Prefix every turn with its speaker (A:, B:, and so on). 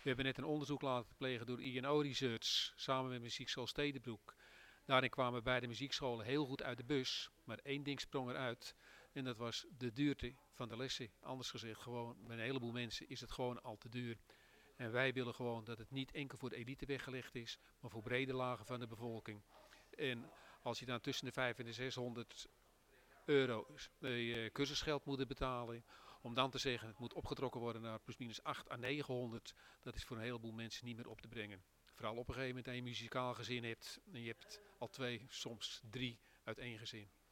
A: We hebben net een onderzoek laten plegen door INO Research samen met Muziekschool Stedenbroek. Daarin kwamen beide muziekscholen heel goed uit de bus, maar één ding sprong eruit en dat was de duurte van de lessen. Anders gezegd, gewoon bij een heleboel mensen is het gewoon al te duur. En wij willen gewoon dat het niet enkel voor de elite weggelegd is, maar voor brede lagen van de bevolking. En als je dan tussen de 500 en de 600 euro cursusgeld moet betalen, om dan te zeggen het moet opgetrokken worden naar plusminus 8 à 900, dat is voor een heleboel mensen niet meer op te brengen. Vooral op een gegeven moment dat je een muzikaal gezin hebt en je hebt al 2, soms 3 uit één gezin.